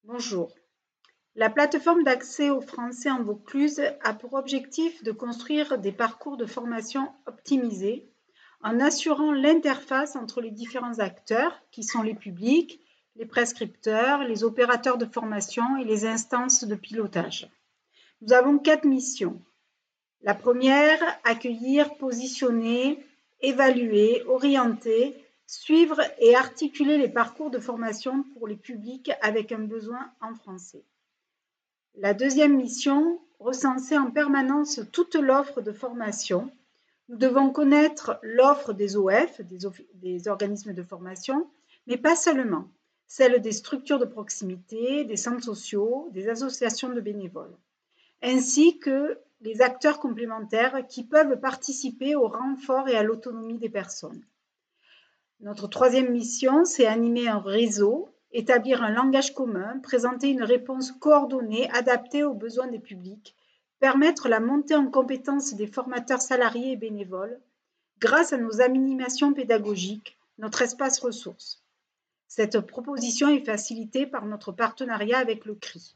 Bonjour. La plateforme d'accès au français en Vaucluse a pour objectif de construire des parcours de formation optimisés en assurant l'interface entre les différents acteurs qui sont les publics, les prescripteurs, les opérateurs de formation et les instances de pilotage. Nous avons 4 missions. La première, accueillir, positionner, évaluer, orienter, suivre et articuler les parcours de formation pour les publics avec un besoin en français. La deuxième mission, recenser en permanence toute l'offre de formation. Nous devons connaître l'offre des OF, des organismes de formation, mais pas seulement, celle des structures de proximité, des centres sociaux, des associations de bénévoles, ainsi que les acteurs complémentaires qui peuvent participer au renfort et à l'autonomie des personnes. Notre troisième mission, c'est animer un réseau, établir un langage commun, présenter une réponse coordonnée adaptée aux besoins des publics, permettre la montée en compétences des formateurs salariés et bénévoles grâce à nos animations pédagogiques, notre espace ressources. Cette proposition est facilitée par notre partenariat avec le CRI.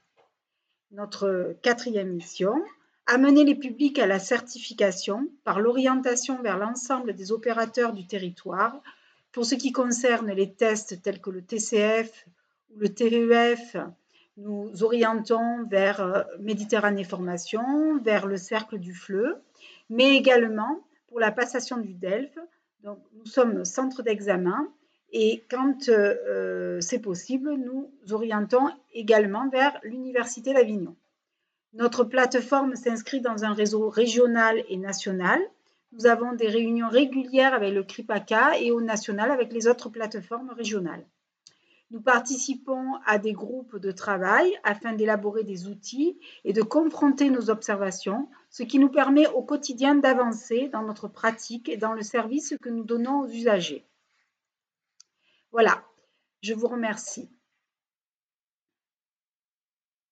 Notre quatrième mission, amener les publics à la certification par l'orientation vers l'ensemble des opérateurs du territoire. Pour ce qui concerne les tests tels que le TCF ou le TEF, nous orientons vers Méditerranée Formation, vers le Cercle du FLE, mais également pour la passation du DELF. Donc, nous sommes centre d'examen et quand c'est possible, nous orientons également vers l'Université d'Avignon. Notre plateforme s'inscrit dans un réseau régional et national. Nous avons des réunions régulières avec le CRIPACA et au national avec les autres plateformes régionales. Nous participons à des groupes de travail afin d'élaborer des outils et de confronter nos observations, ce qui nous permet au quotidien d'avancer dans notre pratique et dans le service que nous donnons aux usagers. Voilà, je vous remercie.